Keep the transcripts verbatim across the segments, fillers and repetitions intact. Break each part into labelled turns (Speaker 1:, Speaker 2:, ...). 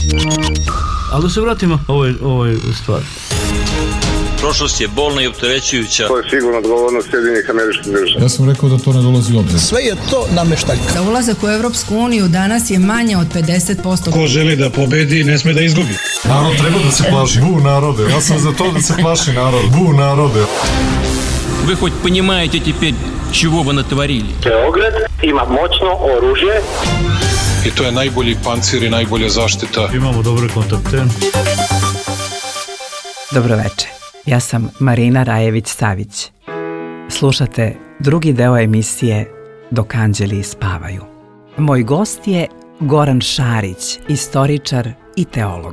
Speaker 1: Ali da se vratimo ovoj, ovoj stvari.
Speaker 2: Prošlost je bolna i opterećujuća.
Speaker 3: To je sigurno odgovornost Sjedinjenih Američkih Država.
Speaker 4: Ja sam rekao da to ne dolazi u obzir.
Speaker 5: Sve je to nameštaljka.
Speaker 6: Za ulazak u Evropsku uniju danas je manje od pedeset posto.
Speaker 7: Ko želi da pobedi, ne sme da izgubi.
Speaker 4: Narod treba da se plaši. Bu narode. Ja sam za to da se plaši narod. Bu narode.
Speaker 8: Вы хоть понимаете теперь, чего вы натворили?
Speaker 3: Beograd ima moćno oružje.
Speaker 7: I to je najbolji pancir i najbolja zaštita.
Speaker 1: Imamo dobre kontakte.
Speaker 9: Dobro večer. Ja sam Marina Rajević-Savić. Slušate drugi deo emisije Dok anđeli spavaju. Moj gost je Goran Šarić, istoričar i teolog.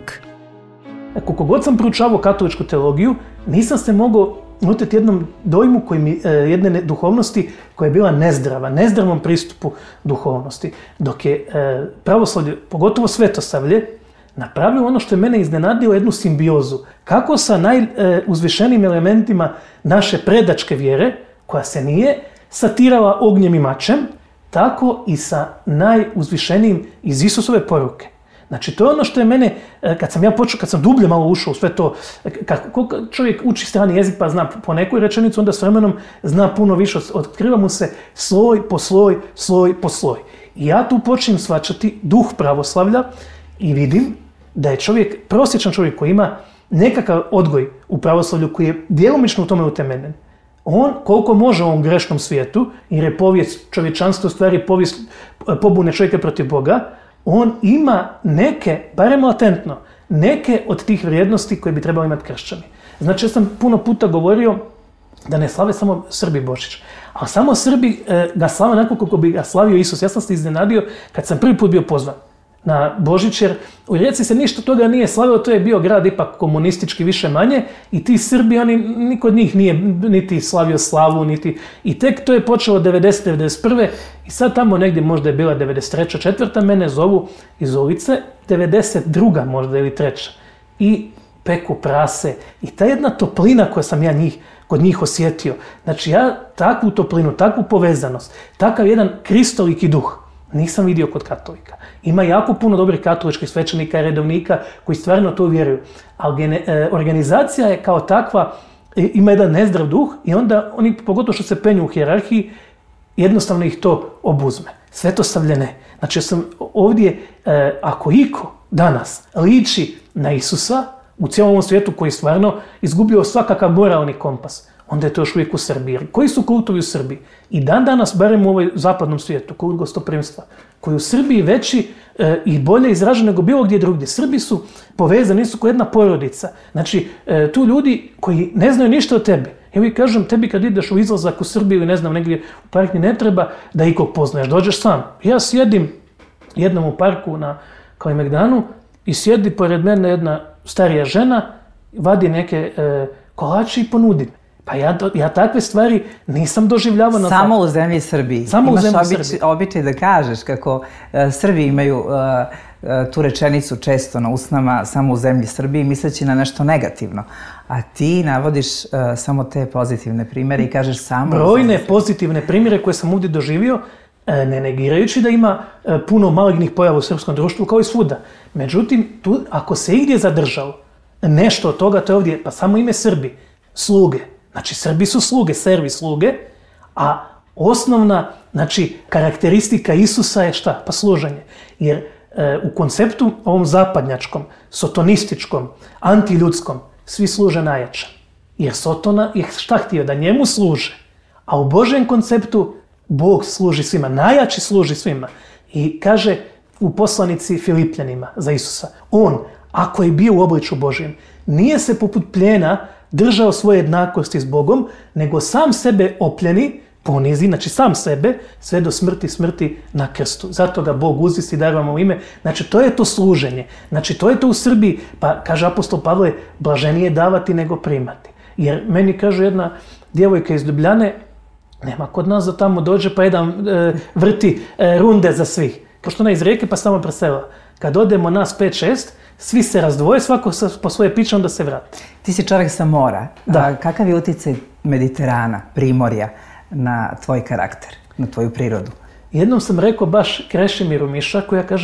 Speaker 10: Koliko god sam proučavao katoličku teologiju, nisam se mogao utjeti jednom dojmu koji mi, jedne duhovnosti koja je bila nezdrava, nezdravom pristupu duhovnosti. Dok je pravoslavlje, pogotovo svetosavlje, napravio ono što je mene iznenadilo, jednu simbiozu. Kako sa najuzvišenijim elementima naše predačke vjere, koja se nije satirala ognjem i mačem, tako i sa najuzvišenijim iz Isusove poruke. Znači, to je ono što je mene, kad sam ja počeo, kad sam dublje malo ušao u sve to, kako čovjek uči strani jezik pa zna po nekoj rečenicu, onda s vremenom zna puno više, otkriva mu se sloj po sloj, sloj po sloj. I ja tu počnem shvaćati duh pravoslavlja i vidim da je čovjek, prosječan čovjek koji ima nekakav odgoj u pravoslavlju, koji je djelomično u tome utemeljen, on koliko može u ovom grešnom svijetu, jer je povijest čovječanstva u stvari povijest pobune čovjeka protiv Boga, on ima neke, barem latentno, neke od tih vrijednosti koje bi trebali imati kršćani. Znači, ja sam puno puta govorio da ne slave samo Srbi Božić, a samo Srbi e, ga slave onako kako bi ga slavio Isus. Ja sam se iznenadio kad sam prvi put bio pozvan na Božić, jer u Rijeci se ništa toga nije slavio, to je bio grad ipak komunistički više manje i ti Srbi, oni, niko od njih nije niti slavio slavu, niti, i tek to je počelo devedesete, devedeset prve i sad tamo negdje možda je bila devedeset treća, četvrta, mene zovu iz ulice, devedeset druga možda ili treća i peku prase i ta jedna toplina koja sam ja njih, kod njih osjetio, znači ja takvu toplinu, takvu povezanost, takav jedan kristoliki duh nisam vidio kod katolika. Ima jako puno dobrih katoličkih svećenika i redovnika koji stvarno to vjeruju. Ali gene, e, organizacija je kao takva, e, ima jedan nezdrav duh i onda oni, pogotovo što se penju u hijerarhiji, jednostavno ih to obuzme. Svetosavlje ne. Znači ja sam ovdje, e, ako iko danas liči na Isusa u cijelom ovom svijetu koji stvarno izgubio svakakav moralni kompas, onda je to još uvijek u Srbiji. Koji su kultovi u Srbiji? I dan danas, barem u ovoj zapadnom svijetu, kult gostoprimstva, koji je u Srbiji veći e, i bolje izražen nego bilo gdje drugdje. Srbi su povezani, su kao jedna porodica. Znači, e, tu ljudi koji ne znaju ništa o tebi. Ja vi kažem, tebi kad ideš u izlazak u Srbiju ili ne znam, negdje u park, ne treba da ikog poznaješ, dođeš sam. Ja sjedim jednom u parku na Kalemegdanu i sjedi pored mene jedna starija žena, vadi neke e, kolače i ponudi. Pa ja, ja takve stvari nisam doživljavao na
Speaker 9: Samo u zemlji Srbiji.
Speaker 10: Samo
Speaker 9: Imaš
Speaker 10: u zemlji
Speaker 9: obič,
Speaker 10: Srbiji.
Speaker 9: običaj da kažeš kako uh, Srbi imaju uh, uh, tu rečenicu često na usnama samo u zemlji Srbiji, misleći na nešto negativno. A ti navodiš uh, samo te pozitivne primjere i kažeš samo...
Speaker 10: Brojne pozitivne primjere koje sam ovdje doživio, ne negirajući da ima puno malignih pojava u srpskom društvu kao i svuda. Međutim, tu, ako se igdje zadržalo nešto od toga, to je ovdje, pa samo ime Srbi, sluge. Znači, Srbi su sluge, servi sluge, a osnovna, znači, karakteristika Isusa je šta? Pa služenje. Jer e, u konceptu ovom zapadnjačkom, sotonističkom, antiljudskom, svi služe najjače. Jer Sotona je šta htio? Da njemu služe. A u Božjem konceptu Bog služi svima, najjači služi svima. I kaže u poslanici Filipljanima za Isusa, on, ako je bio u obličju Božjem, nije se poput plijena držao svoje jednakosti s Bogom, nego sam sebe opljeni, ponizi, znači sam sebe, sve do smrti, smrti na krstu. Zato ga Bog uzvisi, daruje mu ime. Znači, to je to služenje. Znači, to je to u Srbiji. Pa, kaže apostol Pavle, blaženije davati nego primati. Jer meni kaže jedna djevojka iz Ljubljane, nema kod nas da tamo dođe pa jedan e, vrti e, runde za svih. Pošto ona iz Rijeke pa samo presela. Kad odemo nas pet šest, svi se razdvoje, svako po svoje piće, onda se vrati.
Speaker 9: Ti si čovjek sa mora.
Speaker 10: Da.
Speaker 9: A, kakav je utjecaj Mediterana, Primorja na tvoj karakter, na tvoju prirodu?
Speaker 10: Jednom sam rekao baš Krešimiru Mišaku, ja kažem,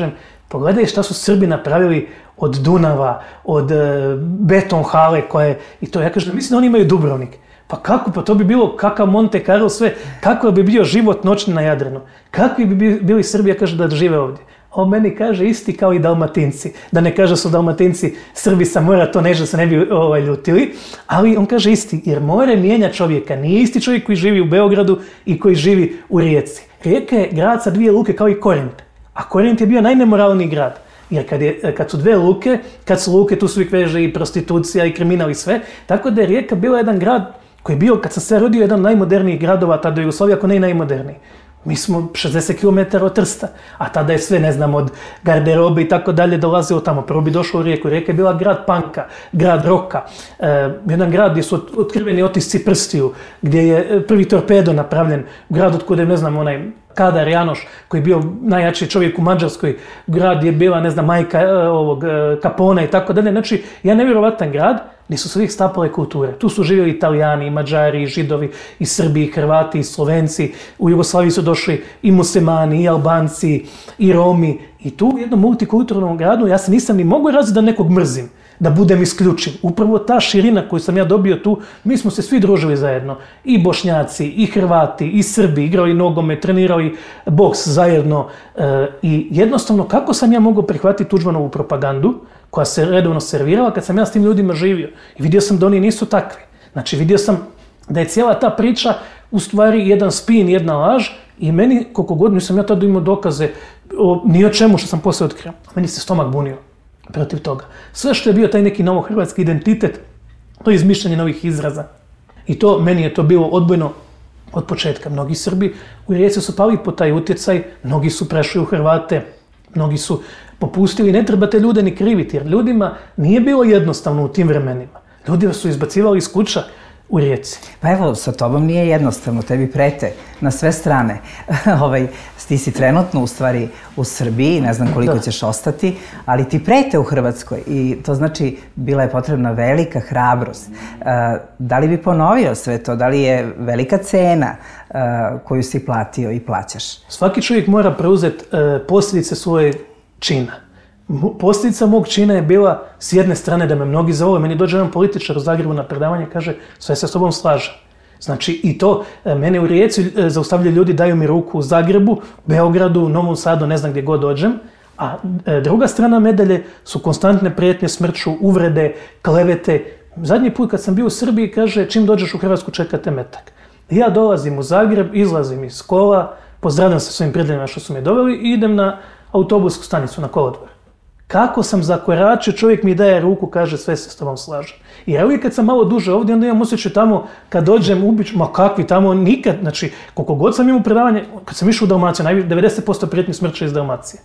Speaker 10: Pogledaj šta su Srbi napravili od Dunava, od e, beton hale koje, i to ja kažem, mislim da oni imaju Dubrovnik. Pa kako, pa to bi bilo kakav Monte Carlo sve, kako bi bio život noćni na Jadranu, kakvi bi bili Srbi, ja kažem, da žive ovdje. On meni kaže isti kao i Dalmatinci, da ne kaže su Dalmatinci Srbi sa mora, to nešto se ne bi ovaj, ljutili, ali on kaže isti, jer more mijenja čovjeka, nije isti čovjek koji živi u Beogradu i koji živi u Rijeci. Rijeka je grad sa dvije luke kao i Korint, a Korint je bio najnemoralniji grad. Jer kad, je, kad su dve luke, kad su luke, tu su uvijek veže i prostitucija i kriminal i sve, tako da je Rijeka bila jedan grad koji je bio, kad sam se rodio, jedan od najmodernijih gradova tada u Jugoslaviji, ako ne i najmoderniji. Mi smo šezdeset kilometara od Trsta, a tada je sve, ne znam, od garderobe i tako dalje dolazilo tamo. Prvo bi došlo u Rijeku. Rijeka je bila grad panka, grad roka, e, jedan grad gdje su otkriveni otisci prstiju, gdje je prvi torpedo napravljen, grad od kude, ne znam, onaj Kadar Janoš, koji je bio najjači čovjek u Mađarskoj, grad je bila, ne znam, majka e, ovog e, Capona i tako dalje. Znači, jedan nevjerovatan grad gdje su se uvijek stapale kulture. Tu su živjeli Italijani, i Mađari, i Židovi, i Srbi, i Hrvati, i Slovenci. U Jugoslaviji su došli i Muslimani, i Albanci, i Romi. I tu u jednom multikulturnom gradu ja se nisam ni mogu raziti da nekog mrzim, da budem isključiv. Upravo ta širina koju sam ja dobio tu, mi smo se svi družili zajedno. I Bošnjaci, i Hrvati, i Srbi, igrali nogomet, trenirali boks zajedno. E, I jednostavno, kako sam ja mogao prihvatiti Tuđmanovu propagandu, koja se redovno servirala, kad sam ja s tim ljudima živio. I vidio sam da oni nisu takvi. Znači, vidio sam da je cijela ta priča u stvari jedan spin, jedna laž, i meni, koliko god nisam ja tada imao dokaze o ni o čemu što sam poslije otkrio, meni se stomak bunio protiv toga. Sve što je bio taj neki novohrvatski identitet, to je izmišljanje novih izraza. I to, meni je to bilo odbojno od početka. Mnogi Srbi u Rijeci su pali po taj utjecaj, mnogi su prešli u Hrvate, mnogi su popustili. Ne trebate ljude ni kriviti, jer ljudima nije bilo jednostavno u tim vremenima. Ljudi su izbacivali iz kuća u Rijeci.
Speaker 9: Pa evo, sa tobom nije jednostavno, tebi prete na sve strane. ovaj, ti si trenutno u stvari u Srbiji, ne znam koliko da. ćeš ostati, ali ti prete u Hrvatskoj i to znači bila je potrebna velika hrabrost. Uh, da li bi ponovio sve to? Da li je velika cena uh, koju si platio i plaćaš?
Speaker 10: Svaki čovjek mora preuzeti uh, posljedice svoje čina. Posljedica mog čina je bila s jedne strane da me mnogi zavole. Meni dođe jedan političar u Zagrebu na predavanje i kaže sve se s tobom slažem. Znači i to, mene u Rijeci zaustavljaju ljudi, daju mi ruku u Zagrebu, Beogradu, Novom Sadu, ne znam gdje god dođem. A druga strana medalje su konstantne prijetnje smrću, uvrede, klevete. Zadnji put kad sam bio u Srbiji kaže čim dođeš u Hrvatsku čekate metak. Ja dolazim u Zagreb, izlazim iz kola, pozdravljam se svojim prijateljima što su me doveli i idem na autobusku stanicu, na kolodvor. Kako sam zakoračio, čovjek mi daje ruku, kaže sve se s tobom slažem. I ja uvijek kad sam malo duže ovdje, onda imam osjećaj tamo, kad dođem ubić, ma kakvi tamo, nikad, znači, koliko god sam imao predavanje, kad sam išao u Dalmaciju, najviše devedeset posto prijetnji smrća iz Dalmacije.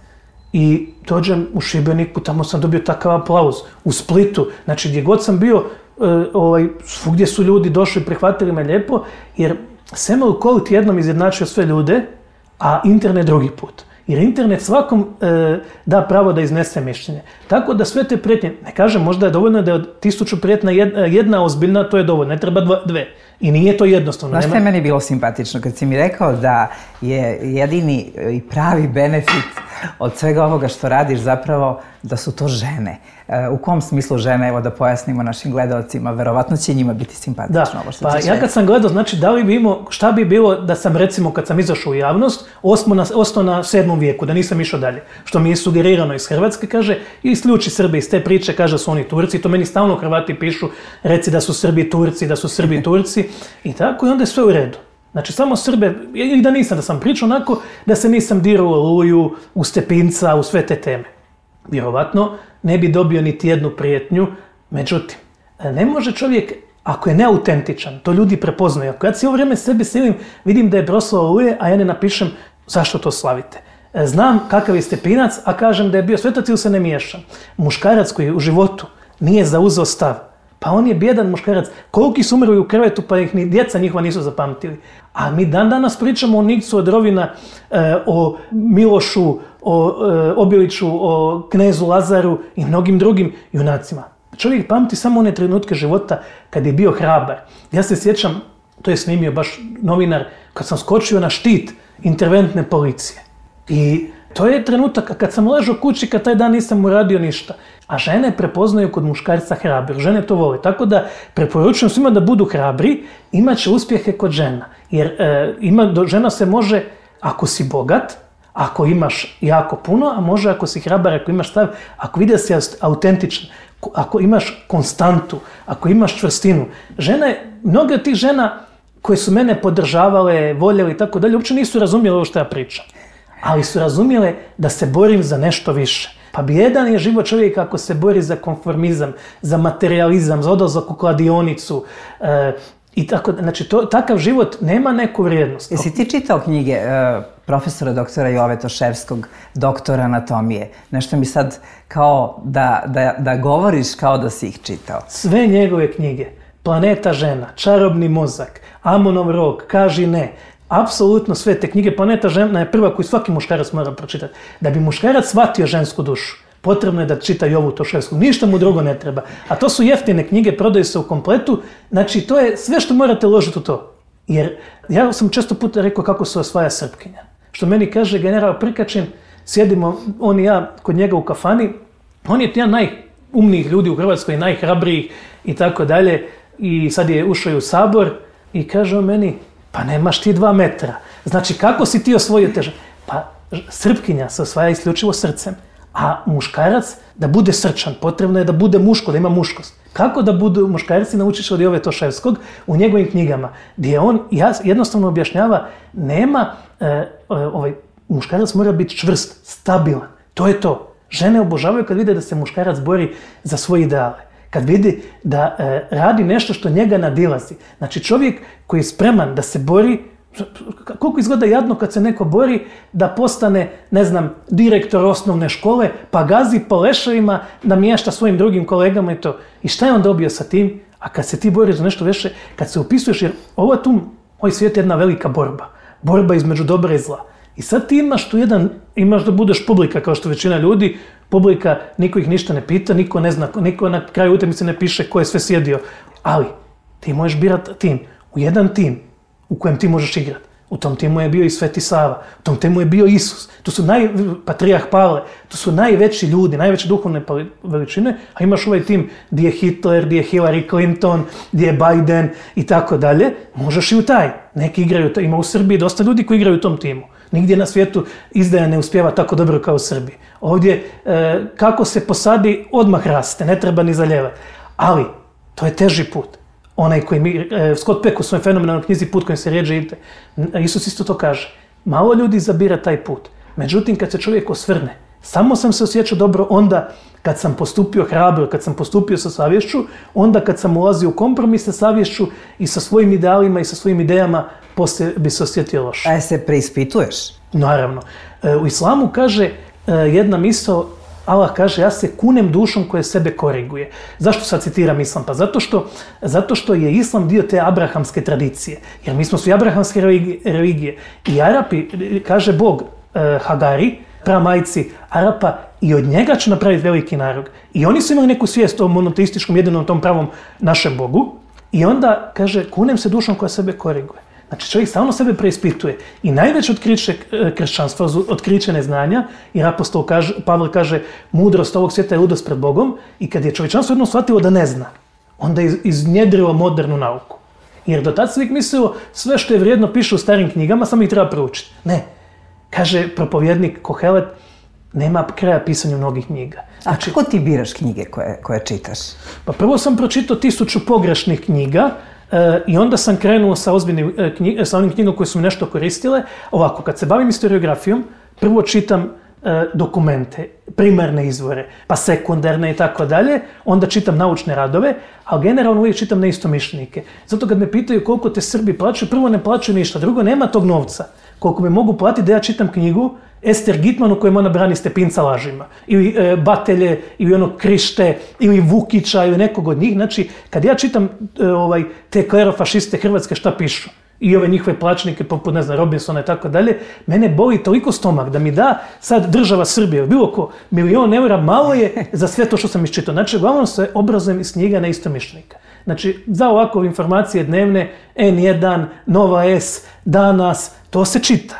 Speaker 10: I dođem u Šibeniku, tamo sam dobio takav aplauz, u Splitu, znači gdje god sam bio, ovaj, svugdje su ljudi došli, prihvatili me lijepo, jer Samuel Colt jednom izjednačio sve ljude, a internet drugi put. Jer internet svakom e, da pravo da iznese mišljenje. Tako da sve te prijetnje, ne kažem, možda je dovoljno da je od tisuću prijetna jedna, jedna ozbiljna, to je dovoljno, ne treba dva, dve. I nije to jednostavno.
Speaker 9: Znaš što je meni bilo simpatično? Kad si mi rekao da je jedini i pravi benefit od svega ovoga što radiš zapravo da su to žene. U kom smislu žene, evo da pojasnimo našim gledalcima, verovatno će njima biti simpatično
Speaker 10: da,
Speaker 9: ovo što
Speaker 10: pa
Speaker 9: ćeš
Speaker 10: ja kad sam gledao, znači da li bi imao, šta bi bilo da sam recimo kad sam izašao u javnost, ostao na sedmom vijeku, da nisam išao dalje. Što mi je sugerirano iz Hrvatske, kaže, isključi Srbi iz te priče, kaže da su oni Turci, to meni stalno Hrvati pišu, reci da su Srbi Turci, da su Srbi Turci i tako i onda je sve u redu. Znači samo Srbe, i da nisam, da sam pričao onako, da se nisam dirao u Oluju, u Stepinca, u sve te teme. Vjerovatno ne bi dobio niti jednu prijetnju, međutim, ne može čovjek, ako je neautentičan, to ljudi prepoznaju. Ako ja cijelo vrijeme sebe silim, vidim da je proslava Oluje, a ja ne napišem zašto to slavite. Znam kakav je Stepinac, a kažem da je bio svetac ili se ne miješam. Muškarac koji u životu nije zauzeo stav, pa on je bjedan muškarac. Koliki su umrli u krvetu, pa ih ni djeca njihova nisu zapamtili. A mi dan danas pričamo o Nikcu od Rovina, o Milošu, o Obiliću, o knezu Lazaru i mnogim drugim junacima. Čovjek pamti samo one trenutke života kad je bio hrabar. Ja se sjećam, to je snimio baš novinar, kad sam skočio na štit interventne policije. I To je trenutak kad sam ležao kući, kad taj dan nisam uradio ništa. A žene prepoznaju kod muškarca hrabri. Žene to vole. Tako da preporučujem svima da budu hrabri, imat će uspjehe kod žena. Jer e, ima, do, žena se može, ako si bogat, ako imaš jako puno, a može ako si hrabar, ako imaš stav, ako vidi da si autentičan, ako imaš konstantu, ako imaš čvrstinu. Žene, mnoge od tih žena koje su mene podržavale, voljeli i tako dalje, uopće nisu razumjeli ovo što ja pričam. Ali su razumjele da se borim za nešto više. Pa bijedan je život čovjeka ako se bori za konformizam, za materializam, za odlazak u kladionicu. E, i tako, znači, to, takav život nema neku vrijednost.
Speaker 9: Jesi ti čitao knjige e, profesora doktora Jove Toševskog, doktora anatomije? Nešto mi sad kao da, da, da govoriš kao da si ih čitao.
Speaker 10: Sve njegove knjige. Planeta žena, Čarobni mozak, Amonov rog, Kaži ne. Apsolutno sve te knjige. Planeta žena je prva koju svaki muškarac mora pročitati. Da bi muškarac shvatio žensku dušu, potrebno je da čita Jovu Toševskog. Ništa mu drugo ne treba. A to su jeftine knjige, prodaju se u kompletu. Znači, to je sve što morate uložiti u to. Jer ja sam često puta rekao kako se osvaja Srpkinja. Što meni kaže general Prkačin, sjedimo on i ja kod njega u kafani. On je jedan najumnijih ljudi u Hrvatskoj, najhrabrijih i tako dalje. I sad je ušao i u Sabor i kaže on meni, pa nemaš ti dva metra. Znači, kako si ti osvojio teže? Pa Srpkinja se osvaja isključivo srcem. A muškarac, da bude srčan, potrebno je da bude muško, da ima muškost. Kako da budu muškarci, naučiš od Jove Toševskog u njegovim knjigama, gdje on jednostavno objašnjava, nema, e, ovaj, muškarac mora biti čvrst, stabilan. To je to. Žene obožavaju kad vide da se muškarac bori za svoje ideale. Kad vidi da e, radi nešto što njega nadilazi. Znači, čovjek koji je spreman da se bori, koliko izgleda jadno kad se neko bori da postane, ne znam, direktor osnovne škole, pa gazi po leševima, namješta svojim drugim kolegama i to. I šta je on dobio sa tim? A kad se ti boriš za nešto više, kad se upisuješ, jer ovo tu, ovaj svijet je jedna velika borba. Borba između dobra i zla. I sad ti imaš tu jedan, imaš da budeš publika, kao što većina ljudi, publika, niko ih ništa ne pita, niko ne zna, niko na kraju utakmice ne piše ko je sve sjedio. Ali ti možeš birati tim, u jedan tim u kojem ti možeš igrati. U tom timu je bio i Sveti Sava, u tom timu je bio Isus, to su naj, Patrijah Pavle, to su najveći ljudi, najveće duhovne veličine, a imaš ovaj tim gdje je Hitler, gdje je Hillary Clinton, gdje je Biden i tako dalje, možeš i u taj. Neki igraju, ima u Srbiji dosta ljudi koji igraju u tom timu. Nigdje na svijetu izdaja ne uspijeva tako dobro kao u Srbiji. Ovdje, e, kako se posadi, odmah raste, ne treba ni zaljevati. Ali, to je teži put. Onaj koji mi, e, Scott Peck u svojoj fenomenalnoj knjizi Put kojim se rijeđe ide, Isus isto to kaže. Malo ljudi zabira taj put. Međutim, kad se čovjek osvrne, samo sam se osjećao dobro onda kad sam postupio hrabro, kad sam postupio sa savješću, onda kad sam ulazio u kompromis sa savješću i sa svojim idealima i sa svojim idejama, poslije bi se osjetio loše.
Speaker 9: A se preispituješ?
Speaker 10: Naravno. U islamu kaže jedna misao, Allah kaže, ja se kunem dušom koja sebe koriguje. Zašto sad citiram islam? Pa zato što, zato što je islam dio te abrahamske tradicije. Jer mi smo svi abrahamske religije. I Arapi, kaže Bog Hagari, pramajci Arapa, i od njega će napraviti veliki narod. I oni su imali neku svijest o monoteističkom, jedinom tom pravom našem Bogu. I onda kaže, kunem se dušom koja sebe koriguje. Znači, čovjek stalno sebe preispituje. I najveće otkriće kršćanstva, otkriće neznanja, jer apostol kaže, Pavle kaže, mudrost ovog svijeta je ludost pred Bogom, i kad je čovječanstvo jednom shvatilo da ne zna, onda je iznjedrilo modernu nauku. Jer do tad se uvijek mislilo, sve što je vrijedno piše u starim knjigama, samo ih treba proučiti. Ne. Kaže propovjednik Kohelet, nema kraja pisanju mnogih knjiga.
Speaker 9: Znači, a kako ti biraš knjige koje, koje čitaš?
Speaker 10: Pa prvo sam pročitao tisuću pogrešnih knjiga, E, i onda sam krenuo sa, ozbiljnim, e, knjig, sa onim knjigom koje su mi nešto koristile. Ovako, kad se bavim historiografijom, prvo čitam e, dokumente, primarne izvore, pa sekundarne i tako dalje, onda čitam naučne radove, ali generalno uvijek čitam neistomišljenike. Zato kad me pitaju koliko te Srbi plaćaju, prvo ne plaćaju ništa, drugo nema tog novca. Koliko me mogu platiti da ja čitam knjigu Ester Gitman u kojem ona brani Stepinca lažima, ili e, Batelje, ili ono Krište, ili Vukića, ili nekog od njih. Znači, kad ja čitam e, ovaj, te klerofašiste Hrvatske šta pišu, i ove njihove plaćnike poput, ne znam, Robinsona i tako dalje, mene boli toliko stomak da mi da sad država Srbije, bilo ko, milion eura, malo je za sve to što sam iščitao. Znači, uglavnom se obrazujem iz knjiga neistomišljenika. Znači, za ovakve informacije dnevne, en jedan, Nova S, Danas, to se čita.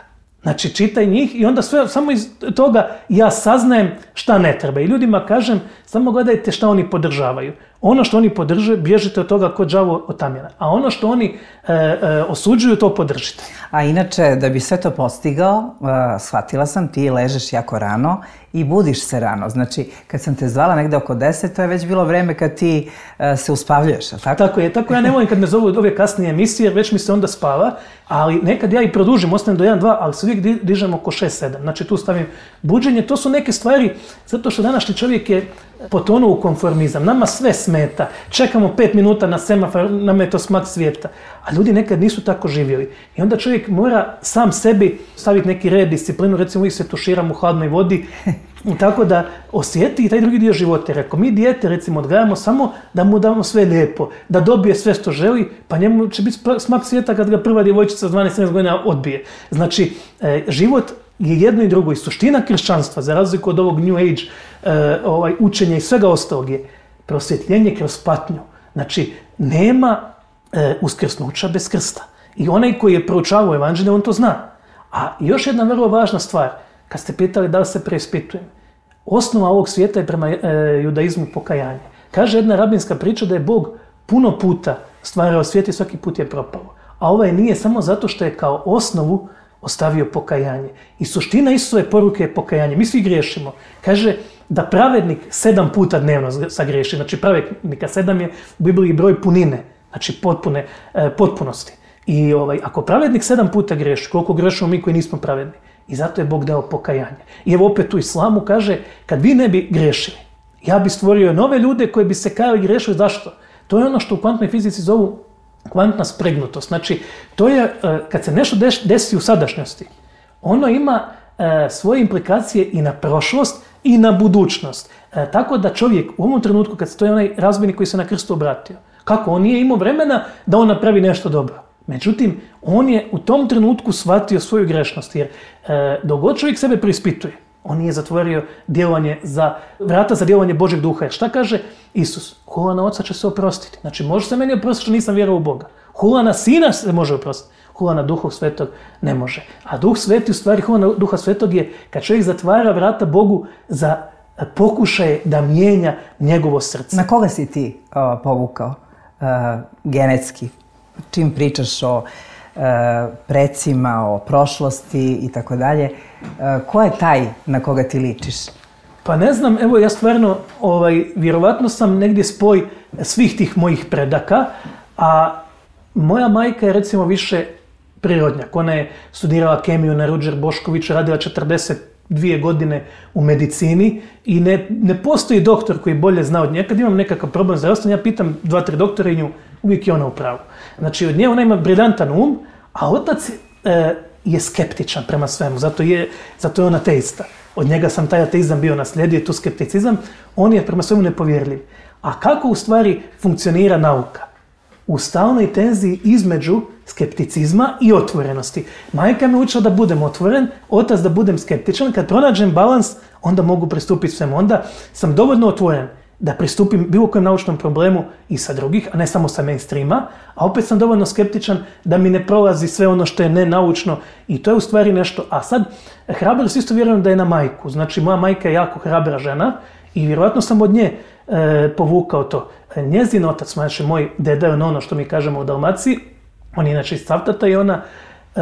Speaker 10: Znači, čitaj njih i onda sve, samo iz toga ja saznajem šta ne treba. I ljudima kažem, samo gledajte šta oni podržavaju. Ono što oni podrže, bježite od toga kod đavo od tamjana. A ono što oni e, e, osuđuju, to podržite.
Speaker 9: A inače, da bi sve to postigao, uh, shvatila sam, ti ležeš jako rano i budiš se rano. Znači, kad sam te zvala negde oko deset, to je već bilo vreme kad ti uh, se uspavljuješ, a tako?
Speaker 10: Tako je, tako ja ne volim kad me zovu ove kasnije emisije, jer već mi se onda spava, ali nekad ja i produžim, ostanem do jedan dva, ali se uvijek dižem oko šest sedam. Znači, tu stavim buđenje, to su neke stvari, zato što današnji čovjek je potonuo u konformizam. Nama sve smeta. Čekamo pet minuta na semafor, nama je to smak svijeta. A ljudi nekad nisu tako živjeli. I onda čovjek mora sam sebi staviti neki red, disciplinu, recimo uvijek se tuširam u hladnoj vodi, tako da osjeti i taj drugi dio života. Jer ako mi dijete recimo odgajamo samo da mu damo sve lijepo, da dobije sve što želi, pa njemu će biti smak svijeta kad ga prva djevojčica s dvanaest sedamnaest godina odbije. Znači, e, život je jedno i drugo. I suština kršćanstva, za razliku od ovog New Age e, ovaj, učenja i svega ostalog, je prosvjetljenje kroz patnju. Znači, nema e, uskrsnuća bez krsta. I onaj koji je proučavao evanđelje, on to zna. A još jedna vrlo važna stvar, kad ste pitali da li se preispitujem, osnova ovog svijeta je prema e, judaizmu pokajanje. Kaže jedna rabinska priča da je Bog puno puta stvarao svijet i svaki put je propalo. A ovaj nije samo zato što je kao osnovu ostavio pokajanje. I suština Isusove poruke je pokajanje. Mi svi griješimo. Kaže da pravednik sedam puta dnevno sagriješi. Znači pravednika sedam je u Bibliji broj punine, znači potpune, e, potpunosti. I ovaj, ako pravednik sedam puta griješi, koliko grešimo mi koji nismo pravedni? I zato je Bog dao pokajanje. I evo opet u islamu kaže, kad vi ne bi griješili, ja bi stvorio nove ljude koji bi se kajali i griješili. Zašto? To je ono što u kvantnoj fizici zovu kvantna spregnutost. Znači, to je, kad se nešto desi u sadašnjosti, ono ima svoje implikacije i na prošlost i na budućnost. Tako da čovjek u ovom trenutku, kad se to je onaj razbojnik koji se na krstu obratio, kako? On nije imao vremena da on napravi nešto dobro. Međutim, on je u tom trenutku shvatio svoju grešnost, jer e, dok god čovjek sebe preispituje, on nije zatvorio djelovanje za, vrata za djelovanje Božeg duha. Jer šta kaže Isus? Hula na oca će se oprostiti. Znači, može se meni oprostiti što nisam vjerovao u Boga. Hula na sina se može oprostiti. Hula na duha svetog ne može. A duh sveti, u stvari, hula na duha svetog je kad čovjek zatvara vrata Bogu za pokušaje da mijenja njegovo srce.
Speaker 9: Na koga si ti o, povukao uh, genetski? Čim pričaš o e, precima, o prošlosti i tako dalje, ko je taj na koga ti ličiš?
Speaker 10: Pa ne znam, evo ja stvarno, ovaj, vjerovatno sam negdje spoj svih tih mojih predaka, a moja majka je recimo više prirodnjak. Ona je studirala kemiju na Ruđer Boškoviću, radila četrdeset dvije godine u medicini i ne, ne postoji doktor koji bolje zna od nje. Kad imam nekakav problem zdravstven, ja pitam dva, tri doktora i nju, uvijek je ona u pravu. Znači, od nje ona ima briljantan um, a otac e, je skeptičan prema svemu, zato je, zato je on ateista. Od njega sam taj ateizam bio naslijedio, tu skepticizam, on je prema svemu nepovjerljiv. A kako u stvari funkcionira nauka? U stalnoj tenziji između skepticizma i otvorenosti. Majka me učila da budem otvoren, otac da budem skeptičan. Kad pronađem balans, onda mogu pristupiti svemu. Onda sam dovoljno otvoren da pristupim bilo kojem naučnom problemu i sa drugih, a ne samo sa mainstreama, a opet sam dovoljno skeptičan da mi ne prolazi sve ono što je nenaučno i to je u stvari nešto. A sad, hrabrost isto vjerujem da je na majku. Znači, moja majka je jako hrabra žena i vjerojatno sam od nje e, povukao to. Njezin otac, znači moj deda, ono što mi kažemo u Dalmaciji, on je inače iz Cavtata i ona, e,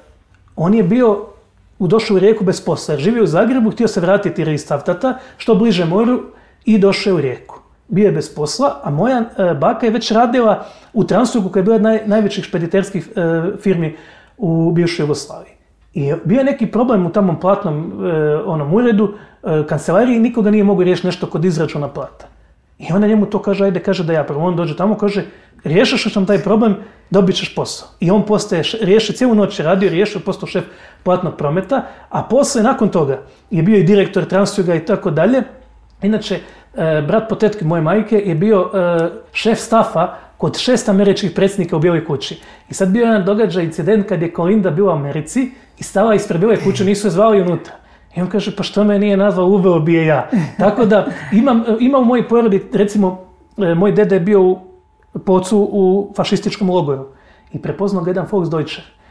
Speaker 10: on je bio, došao u Rijeku bez posla, jer živio u Zagrebu, htio se vratiti iz Cavtata, što bliže moru, i došao u Rijeku. Bio je bez posla, a moja e, baka je već radila u Transugu, koja je bila naj, najvećih špediterskih e, firmi u bivšoj Jugoslaviji. I bio je neki problem u tamom platnom e, onom uredu, e, kancelariji, nikoga nije mogu riješiti nešto kod izračuna plata. I ona njemu to kaže, ajde, kaže da ja prvo. On dođe tamo, kaže, riješeš sam taj problem, dobit ćeš posao. I on postaje, riješi, cijelu noć je radio, riješio, postao šef platnog prometa, a poslije nakon toga je bio i direktor Transuga i tako dalje. Inače, e, brat po tetki moje majke je bio e, šef stafa kod šest američkih predsjednika u Bijeloj kući. I sad bio jedan događaj, incident kad je Kolinda bila u Americi i stala ispred Bijele kuće, nisu je zvali unutra. I on kaže, pa što me nije nazvao, uveo bi je ja. Tako da imam, imam u mojoj porodi, recimo, e, moj deda je bio u Pocu u fašističkom logoru i prepoznao ga jedan Volksdeutscher.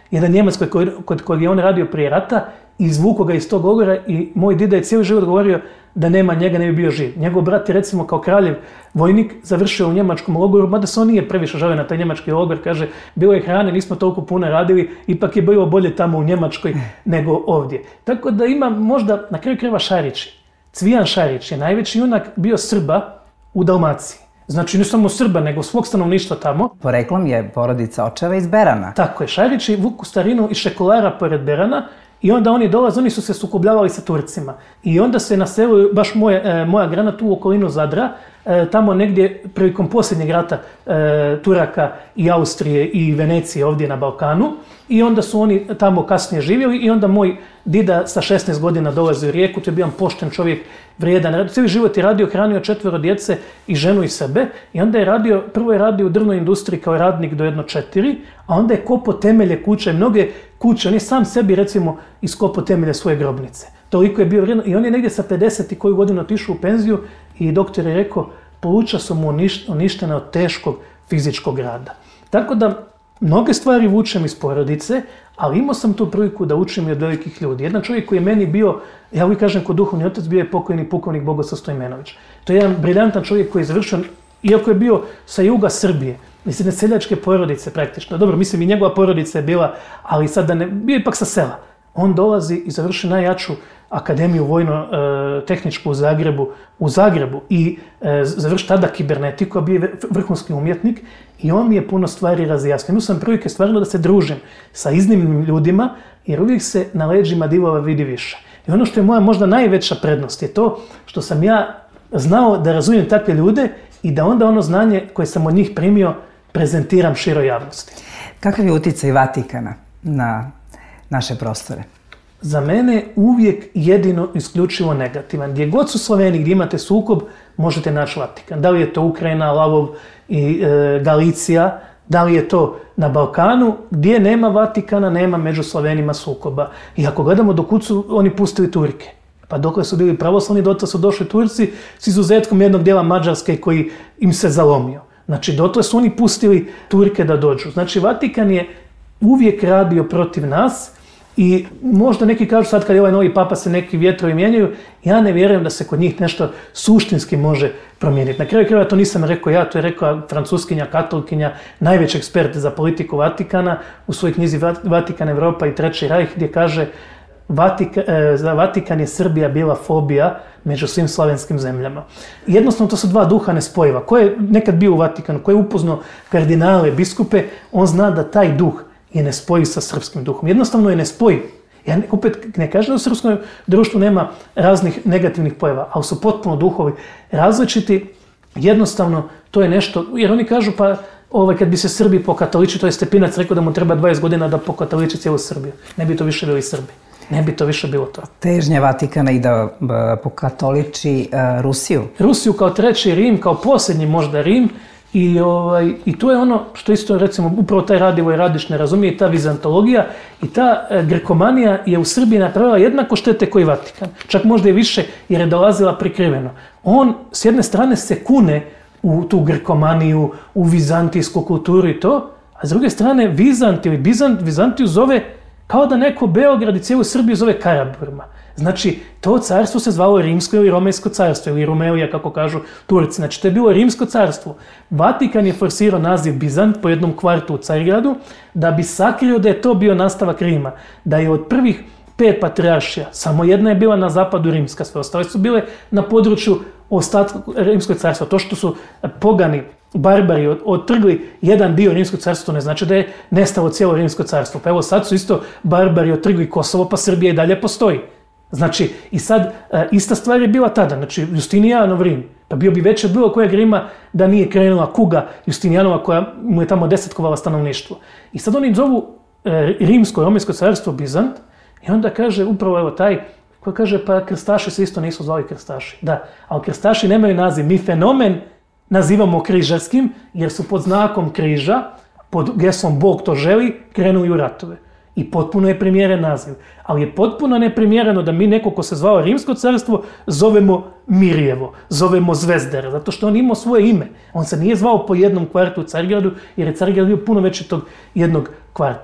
Speaker 10: jedan Njemac kod, kod kojeg je on radio prije rata, izvuko ga iz tog logora i moj dida je cijeli život govorio da nema njega, ne bi bio živ. Njegov brat je recimo kao kraljev vojnik završio u njemačkom logoru, mada se on nije previše žalio na taj njemački logor, kaže bilo je hrane, nismo toliko puno radili, ipak je bilo bolje tamo u Njemačkoj nego ovdje. Tako da ima možda na kraju krajeva Šarić. Cvijan Šarić je najveći junak bio Srba u Dalmaciji. Znači ne samo Srba, nego svog stanovništva tamo.
Speaker 9: Poreklom je porodica očeva iz Berana.
Speaker 10: Tako je, Šarić je vuku starinu iz Šekulara pored Berana i onda oni dolaze, oni su se sukobljavali sa Turcima. I onda se naselili, baš moje, e, moja grana tu u okolinu Zadra, e, tamo negdje prilikom posljednjeg rata e, Turaka i Austrije i Venecije ovdje na Balkanu. I onda su oni tamo kasnije živjeli i onda moj dida sa šesnaest godina dolazi u Rijeku, to je bio pošten čovjek, vrijedan. Cijeli život je radio, hranio četvero djece i ženu i sebe. I onda je radio, prvo je radio u drvnoj industriji kao radnik do jedno četiri, a onda je kopao temelje kuće, mnoge kuće. On je sam sebi recimo iskopao temelje svoje grobnice. Toliko je bio vrijedno. I on je negdje sa pedeset i koju godinu otišao u penziju i doktor je rekao, pluća su mu uništena od teškog fizičkog rada. Tako da, mnoge stvari vučem iz porodice, ali imao sam tu priliku da učim i od velikih ljudi. Jedan čovjek koji je meni bio, ja uvijek kažem ko duhovni otac, bio je pokojni pukovnik Bogoslav Stojmenović. To je jedan briljantan čovjek koji je završen, iako je bio sa juga Srbije, iz jedne seljačke porodice praktično. Dobro, mislim i njegova porodica je bila, ali sad da ne, bio je ipak sa sela. On dolazi i završi najjaču akademiju vojno-tehničku u Zagrebu, u Zagrebu i e, završi tada kibernetiku, a bio je vrhunski umjetnik i on mi je puno stvari razjasnio. Imao sam prilike stvarno da se družim sa iznimnim ljudima jer uvijek se na leđima divova vidi više. I ono što je moja možda najveća prednost je to što sam ja znao da razumijem takve ljude i da onda ono znanje koje sam od njih primio prezentiram široj javnosti.
Speaker 9: Kakav je utjecaj Vatikana na naše prostore?
Speaker 10: Za mene uvijek jedino isključivo negativan. Gdje god su Sloveni, gdje imate sukob, možete naći Vatikan. Da li je to Ukrajina, Lavov i e, Galicija, da li je to na Balkanu, gdje nema Vatikana, nema među Slovenima sukoba. I ako gledamo do kud su oni pustili Turke, pa dokle su bili pravoslavni, dotle su došli Turci s izuzetkom jednog dijela Mađarske koji im se zalomio. Znači, dotle su oni pustili Turke da dođu. Znači, Vatikan je uvijek radio protiv nas i možda neki kažu sad kad je ovaj novi papa se neki vjetrovi mijenjaju, ja ne vjerujem da se kod njih nešto suštinski može promijeniti. Na kraju krajeva to nisam rekao ja, to je rekla francuskinja, katolkinja, najveći ekspert za politiku Vatikana u svojoj knjizi Vatikan, Evropa i Treći rajh gdje kaže Vatika, za Vatikan je Srbija bila fobija među svim slavenskim zemljama. Jednostavno to su dva duha nespojiva. Ko je nekad bio u Vatikanu, ko je upoznao kardinale, biskupe, on zna da taj duh je nespojiv sa srpskim duhom. Jednostavno je nespojiv. Ja opet ne kažem da u srpskom društvu nema raznih negativnih pojava, ali su potpuno duhovi različiti. Jednostavno to je nešto, jer oni kažu pa ovaj, kad bi se Srbi pokatoliči, to je Stepinac rekao da mu treba dvadeset godina da pokatoliči cijelu Srbiju. Ne bi to više bili Srbi. Ne bi to više bilo to.
Speaker 9: Težnja Vatikana i da pokatoliči uh, Rusiju.
Speaker 10: Rusiju kao treći Rim, kao posljednji možda Rim. I, ovaj, I to je ono što isto recimo upravo taj Radivoj Radić ne razumije i ta vizantologija i ta e, grekomanija je u Srbiji napravila jednako štete koji Vatikan. Čak možda i više jer je dolazila prikriveno. On s jedne strane se kune u tu grekomaniju, u vizantijsku kulturu i to, a s druge strane Vizant ili Bizant, Vizantiju zove kao da neko Beograd i cijelu Srbiju zove Karaburma. Znači, to carstvo se zvalo Rimsko ili Romejsko carstvo, ili Rumelija, kako kažu Turci. Znači, to je bilo Rimsko carstvo. Vatikan je forsirao naziv Bizant po jednom kvartu u Carigradu, da bi sakrio da je to bio nastavak Rima. Da je od prvih pet patrijaršija, samo jedna je bila na zapadu Rimska, sve ostale su bile na području ostatka Rimskog carstva. To što su pogani, barbari otrgli jedan dio Rimskog carstva, to ne znači da je nestalo cijelo Rimsko carstvo. Pa evo sad su isto barbari otrgli Kosovo, pa Srbija i dalje postoji. Znači, i sad, ista stvar je bila tada, znači Justinijanov Rim, pa bio bi veći od bilo kojeg Rima da nije krenula kuga Justinijanova koja mu je tamo desetkovala stanovništvo. I sad oni zovu e, Rimsko, Romejsko carstvo Bizant i onda kaže upravo evo taj koji kaže pa krstaši se isto nisu zvali krstaši. Da, ali krstaši nemaju naziv, mi fenomen nazivamo križarskim jer su pod znakom križa, pod geslom Bog to želi, krenuli u ratove. I potpuno je primjeren naziv. Ali je potpuno neprimjereno da mi neko ko se zvao Rimsko carstvo zovemo Mirjevo, zovemo Zvezdara, zato što on imao svoje ime. On se nije zvao po jednom kvartu u Carigradu, jer je Carigrad bio puno veći tog jednog kvarta.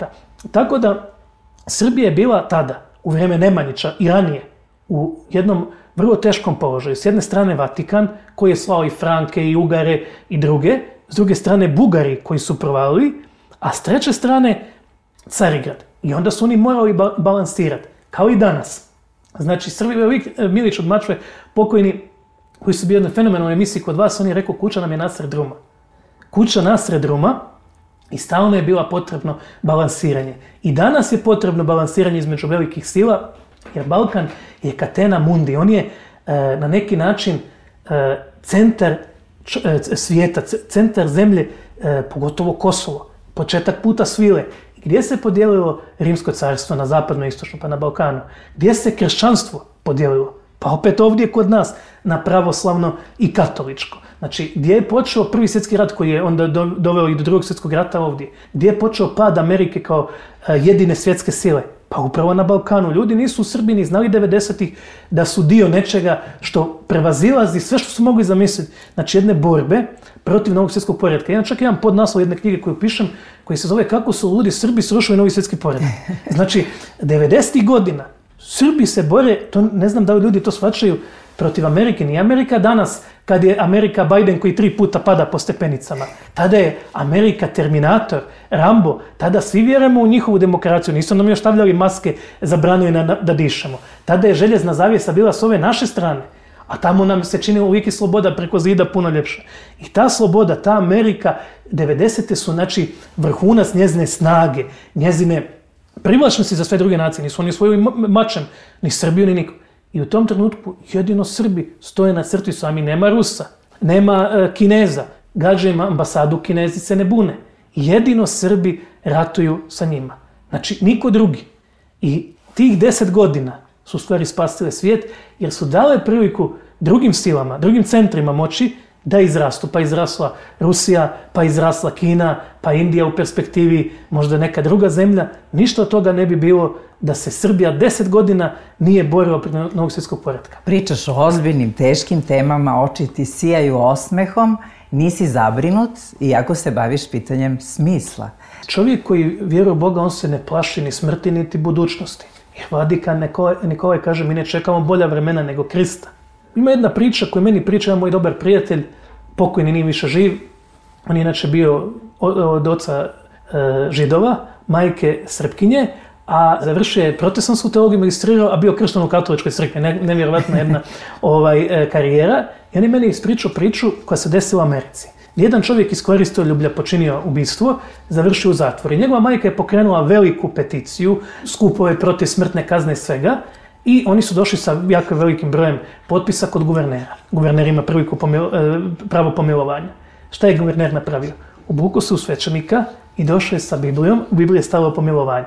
Speaker 10: Tako da Srbija je bila tada, u vrijeme Nemanjića i ranije, u jednom vrlo teškom položaju. S jedne strane Vatikan, koji je slao i Franke, i Ugare, i druge. S druge strane Bugari, koji su provalili. A s treće strane Carigrad. I onda su oni morali ba- balansirati. Kao i danas. Znači, Srbije Milić od Mačve, pokojni, koji su bili na fenomenalnoj emisiji kod vas, on je rekao kuća nam je nasred ruma. Kuća nasred ruma i stalno je bila potrebno balansiranje. I danas je potrebno balansiranje između velikih sila, jer Balkan je catena mundi. On je e, na neki način e, centar č, e, svijeta, c, centar zemlje, e, pogotovo Kosovo, početak puta svile. Gdje se podijelilo Rimsko carstvo na zapadno, istočno, pa na Balkanu? Gdje se kršćanstvo podijelilo? Pa opet ovdje kod nas, na pravoslavno i katoličko. Znači, gdje je počeo prvi svjetski rat koji je onda doveo i do drugog svjetskog rata ovdje? Gdje je počeo pad Amerike kao jedine svjetske sile? Pa upravo na Balkanu. Ljudi nisu u Srbiji ni znali devedesetih da su dio nečega što prevazilazi sve što su mogli zamisliti. Znači, jedne borbe protiv novog svjetskog poretka. Ja čak imam podnaslov jedne knjige koju pišem, koji se zove Kako su ludi Srbi srušili novi svjetski poredak. Znači, devedesetih godina Srbi se bore, to ne znam da li ljudi to shvaćaju, protiv Amerike. Nije Amerika danas, kad je Amerika Biden koji tri puta pada po stepenicama. Tada je Amerika Terminator, Rambo. Tada svi vjerujemo u njihovu demokraciju. Nisu nam još stavljali maske, zabranili na, da dišemo. Tada je željezna zavjesa bila s ove naše strane. A tamo nam se činilo uvijek i sloboda preko zida puno ljepša. I ta sloboda, ta Amerika, devedesete su, znači, vrhunac njezine snage, njezine privlačnosti za sve druge nacije. Nisu oni osvojili mačem, ni Srbiju, ni nikom. I u tom trenutku jedino Srbi stoje na crti sami. Nema Rusa, nema e, Kineza. Gađaju im ambasadu, Kinezi se ne bune. Jedino Srbi ratuju sa njima. Znači, niko drugi. I tih deset godina su u stvari spasile svijet, jer su dale priliku drugim silama, drugim centrima moći da izrastu. Pa izrasla Rusija, pa izrasla Kina, pa Indija u perspektivi, možda neka druga zemlja. Ništa od toga ne bi bilo da se Srbija deset godina nije borila protiv novog svjetskog poretka.
Speaker 5: Pričaš o ozbiljnim, teškim temama, oči ti sijaju osmehom, nisi zabrinut, iako se baviš pitanjem smisla.
Speaker 10: Čovjek koji vjeruje u Boga, on se ne plaši ni smrti, niti budućnosti. Jer Vladika Nikolaj, Nikolaj kaže, mi ne čekamo bolja vremena nego Krista. Ima jedna priča koju meni priča moj dobar prijatelj, pokojni nije više živ. On je inače bio od oca e, Židova, majke Srpkinje, a završio je protestantsku teologiju, magistrirao, a bio kršten u katoličkoj crkvi. Ne, nevjerovatna jedna ovaj, e, karijera. I on je meni ispričao priču koja se desila u Americi. Jedan čovjek iz koristoljublja počinio ubistvo, završio u zatvoru. I njegova majka je pokrenula veliku peticiju, skupove protiv smrtne kazne i svega. I oni su došli sa jako velikim brojem potpisa kod guvernera. Guverner ima priliku pomil, pravo pomilovanja. Šta je guverner napravio? Obukao se u svećenika i došao je sa Biblijom. U Bibliji je stavilo pomilovanje.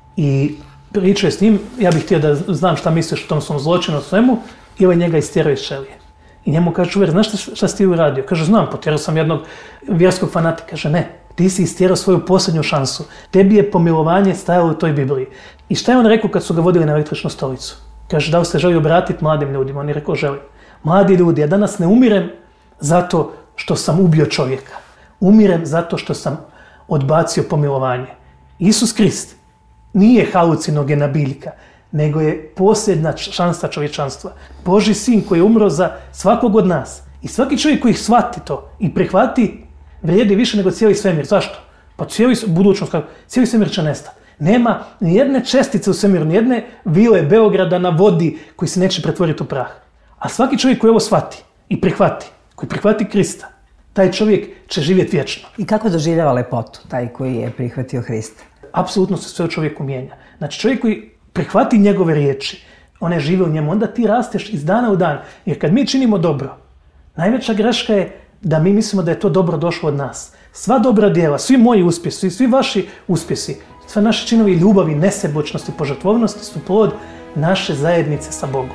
Speaker 10: I pričao je s njim, ja bih htio da znam šta misliš o tom svom zločinu, o svemu, i ovaj njega istjerao iz ćelije. I njemu kaže, čuver, znaš šta, šta si ti uradio? Kaže, znam, potjerao sam jednog vjerskog fanatika. Kaže, ne, ti si istjerao svoju posljednju šansu. Tebi je pomilovanje stajalo u toj Bibliji. I šta je on rekao kad su ga vodili na električnu stolicu? Kaže, da li se želi obratiti mladim ljudima? On je rekao, želi. Mladi ljudi, ja danas ne umirem zato što sam ubio čovjeka. Umirem zato što sam odbacio pomilovanje. Isus Krist nije halucinogena biljka, nego je posljedna šansa čovječanstva. Božji sin koji je umro za svakog od nas. I svaki čovjek koji shvati to i prihvati, vrijedi više nego cijeli svemir. Zašto? Pa cijeli budućnost, cijeli svemir će nestati. Nema ni jedne čestice u svemiru, ni jedne vile Beograda na vodi koji se neće pretvoriti u prah. A svaki čovjek koji ovo shvati i prihvati, koji prihvati Krista, taj čovjek će živjeti vječno.
Speaker 5: I kako doživljava lepotu, taj koji je prihvatio Hrista?
Speaker 10: Apsolutno se sve u čovjeku mijenja. Znači čovjek koji prihvati njegove riječi, one žive u njemu, onda ti rasteš iz dana u dan. Jer kad mi činimo dobro, najveća greška je da mi mislimo da je to dobro došlo od nas. Sva dobra djela, svi moji uspjesi, svi vaši uspjesi, sve naše činovi ljubavi, nesebičnosti, požrtvovnosti su plod naše zajednice sa Bogom.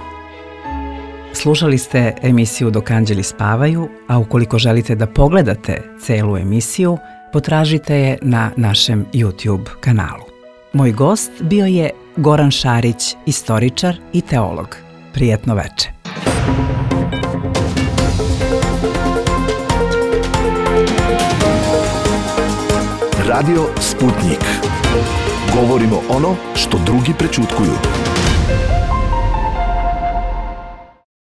Speaker 9: Slušali ste emisiju Dok anđeli spavaju, a ukoliko želite da pogledate celu emisiju, potražite je na našem YouTube kanalu. Moj gost bio je Goran Šarić, istoričar i teolog. Prijetno veče.
Speaker 11: Radio Sputnik. Govorimo ono što drugi prećutkuju.